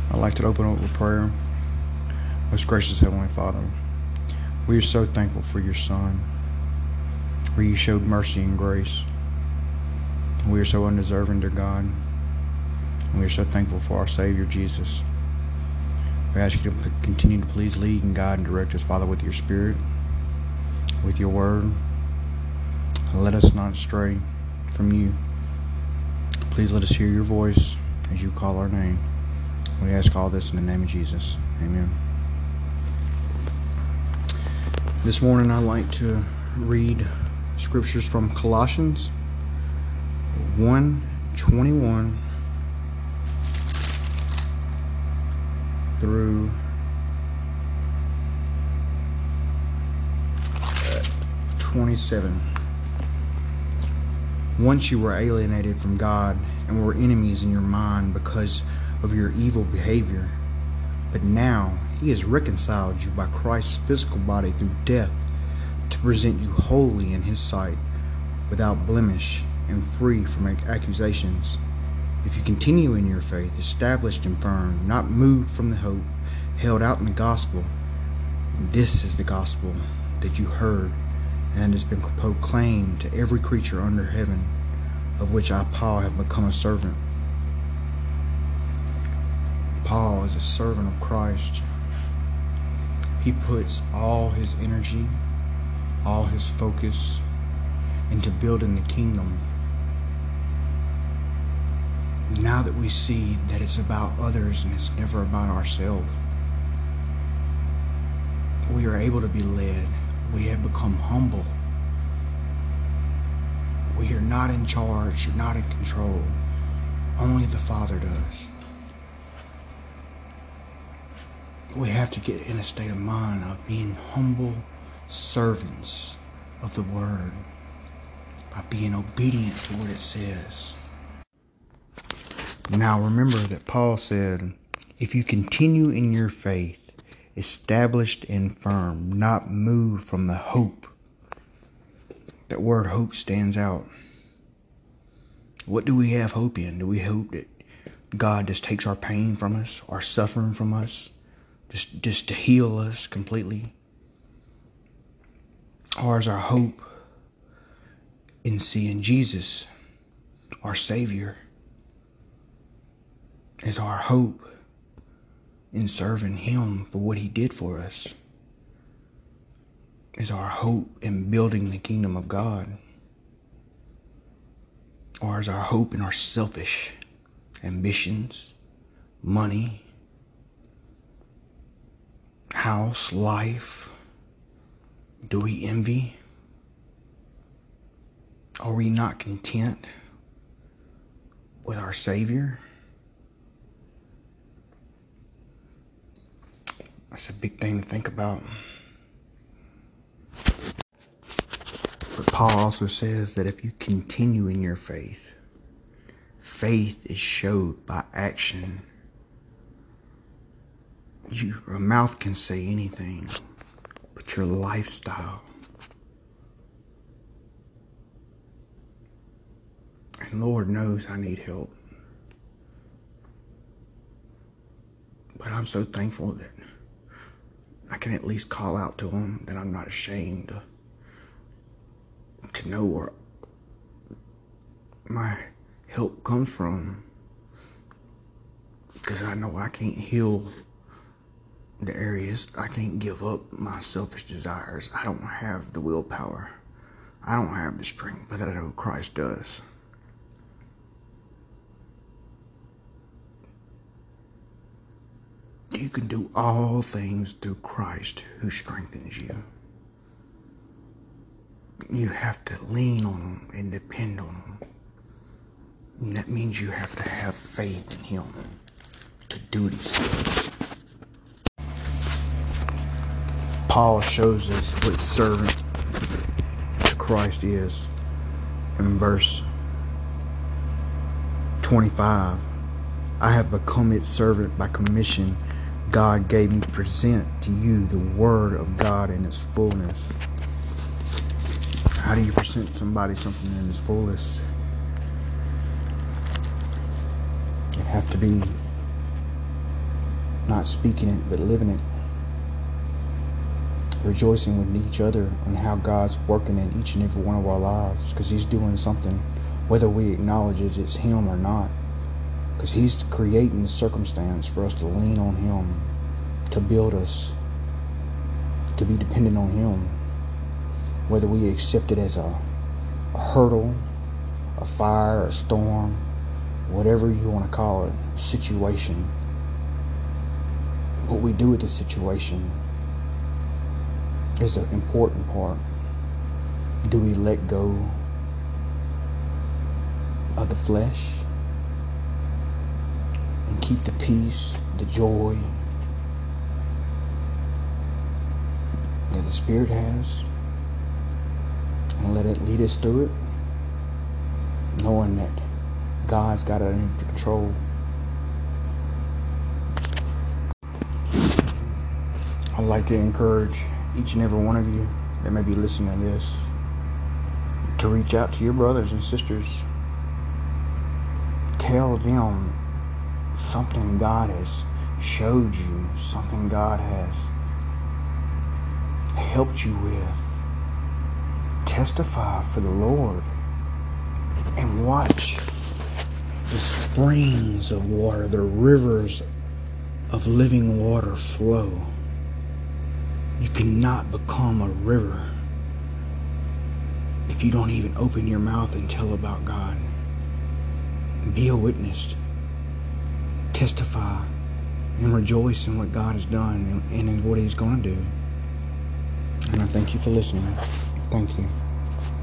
I'd like to open up with prayer. Most gracious Heavenly Father, we are so thankful for your Son, where you showed mercy and grace. We are so undeserving, dear God, and we are so thankful for our Savior, Jesus. We ask you to continue to please lead and guide and direct us, Father, with your Spirit, with your word. Let us not stray from you. Please let us hear your voice as you call our name. We ask all this in the name of Jesus. Amen. This morning I'd like to read scriptures from Colossians 1:21 through 27. Once you were alienated from God and were enemies in your mind because of your evil behavior, but now he has reconciled you by Christ's physical body through death to present you holy in his sight, without blemish and free from accusations. If you continue in your faith, established and firm, not moved from the hope held out in the gospel, this is the gospel that you heard and has been proclaimed to every creature under heaven, of which I, Paul, have become a servant. Paul is a servant of Christ. He puts all his energy, all his focus into building the kingdom. Now that we see that it's about others and it's never about ourselves, we are able to be led. We have become humble. We are not in charge, not in control. Only the Father does. We have to get in a state of mind of being humble servants of the Word by being obedient to what it says. Now remember that Paul said, if you continue in your faith, established and firm, not moved from the hope. That word hope stands out. What do we have hope in? Do we hope that God just takes our pain from us, our suffering from us, just to heal us completely? Or is our hope in seeing Jesus, our Savior? Is our hope in serving him for what he did for us? Is our hope in building the kingdom of God? Or is our hope in our selfish ambitions, money, house, life? Do we envy? Are we not content with our Savior? That's a big thing to think about. But Paul also says that if you continue in your faith, faith is showed by action. Your mouth can say anything, but your lifestyle. And Lord knows I need help. But I'm so thankful that I can at least call out to him, that I'm not ashamed to know where my help comes from. Because I know I can't heal the areas. I can't give up my selfish desires. I don't have the willpower. I don't have the strength, but I know Christ does. You can do all things through Christ who strengthens you. You have to lean on him and depend on him. And that means you have to have faith in him to do what he says. Paul shows us what servant to Christ is in verse 25. I have become its servant by commission God gave me to present to you the word of God in its fullness. How do you present somebody something in its fullest? You have to be not speaking it, but living it. Rejoicing with each other on how God's working in each and every one of our lives, because He's doing something, whether we acknowledge it's Him or not, because He's creating the circumstance for us to lean on Him, to build us, to be dependent on Him, whether we accept it as a hurdle, a fire, a storm, whatever you want to call it, situation. What we do with the situation is the important part. Do we let go of the flesh and keep the peace, the joy that the Spirit has, and let it lead us through it, knowing that God's got it under control? I'd like to encourage each and every one of you that may be listening to this to reach out to your brothers and sisters. Tell them something God has showed you, something God has helped you with. Testify for the Lord and watch the springs of water, the rivers of living water flow. You cannot become a river if you don't even open your mouth and tell about God. Be a witness. Testify and rejoice in what God has done and in what He's going to do. And I thank you for listening. Thank you.